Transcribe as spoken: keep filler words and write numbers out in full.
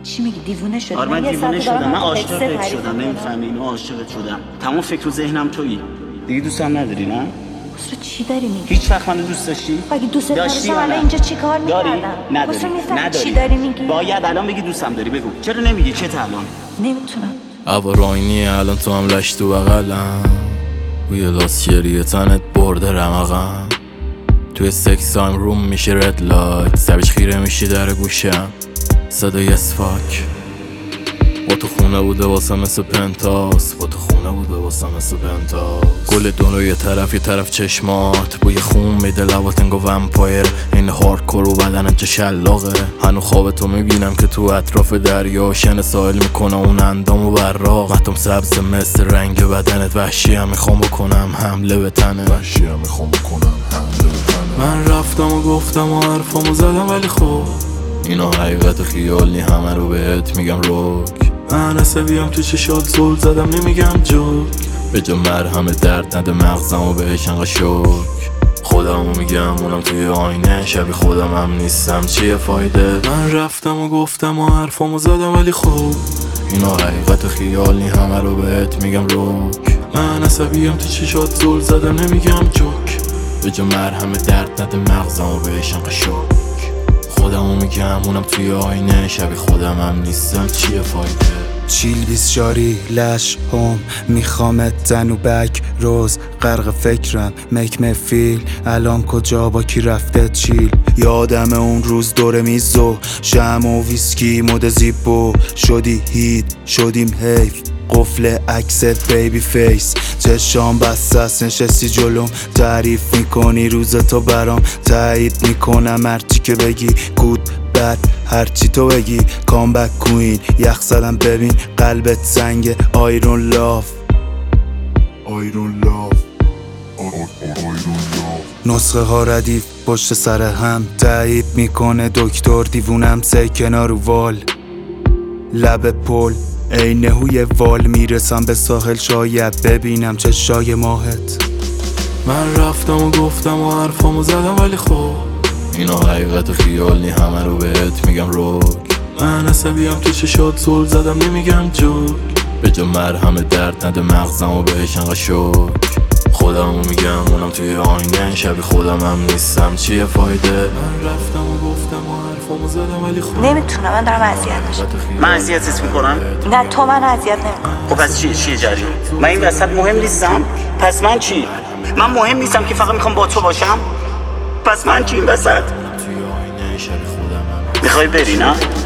چی میگی دیوونه شدی؟ آره من دیوونه شدم، من عاشقت شدم، نمیفهمی اینو، عاشقت شدم. تمام فکر و ذهنم تویی. دیگه دوستم نداری نه؟ خسرو چی داری میگی؟ هیچ وقت منو دوست داشتی؟ اگه دوست داشتی داشتم الان اینجا چیکار داری؟ می‌کردم؟ نداری. نداری. چی داری میگی؟ باید الان بگی دوستم داری، بگو. چرا نمیگی؟ چه الان؟ نمیتونم. هوا راینیه الان تو هم لش تو بغلم، بوی لاسیری تنت برده رمقم، توی سکس تایم روم میشه رد لایت، سبش خیره میشی در گوشم صدای اسفاک. با تو خونه بوده واسه مثل پنتاس، با تو خونه بوده واسه مثل پنتاس. گل دونو یه طرف یه طرف چشمات، بوی خون میده لبات انگو ومپایر، این هاردکور و بدنت چه شلاقه. هنو خواب تو میبینم که تو اطراف دریا شن ساحل میکنه اون اندام و براق. مطم سبز مثل رنگ بدنت، وحشی هم میخوام بکنم حمله به تنه، وحشی هم میخوام بکنم حمله به تنه. من رفتم و گفتم و حرفامو زدم ولی خب اینا حقیقت خیالی، همه رو بهت میگم روک. من عصبیم تو چشات زل زدم نمیگم جوک، به جا مرهم درد نده مغزم و بهش انقا شک. خودمو میگم اونم توی آینه، شبیه خودم هم نیستم چیه فایده. من رفتم و گفتم و حرفامو زدم ولی خب اینا حقیقت خیالی، همه رو بهت میگم روک. من عصبیم تو چشات زل زدم نمیگم جوک، به جا مرهم درد نده مغزم و بهش انقا شک. خودمو میگم اونم توی آینه، شبیه خودم هم نیستم چیه فایده. چیل بیس شاری لش هم میخوامت زن و بک روز غرق فکرم میک مفیل الان کجا با کی رفته چیل. یادم اون روز دور میزو شم و ویسکی مد زیبو شدی هید شدیم حیف قفل عکست بیبی فیس. چشام بسته است نشستی جلوم، تعریف میکنی روز تو برام، تایید میکنم هرچی که بگی گود بد هرچی تو بگی. کامبک کوین یخ زدم ببین قلبت سنگه آیرون لاف آیرون لاف نسخه ها ردیف پشت سر هم، تایید میکنه دکتر دیوونم سه کنار و وال لب پل این هوی وال. میرسم به ساحل شاید ببینم چشای ماهت. من رفتم و گفتم و حرفامو زدم ولی خب اینا حقیقت خیالی، همه رو بهت میگم روک. من عصبیم تو چشات زل زدم نمیگم جوک، به جا مرهم درد نده مغزم و بهش انقا شک. خودمو میگم اونم توی آینه، شبیه خودم هم نیستم چیه فایده. من رفتم و گفتم و حرفامو زدم ولی خب نمیتونم. من دارم اذیت میشم. من اذیتت میکنم؟ نه تو من اذیت نمیکنی. خب پس چی چیه جریان؟ من این وسط مهم نیستم؟ پس من چی؟ من مهم نیستم که فقط میخوام با تو باشم؟ پس من چی این وسط؟ میخوای بری نه؟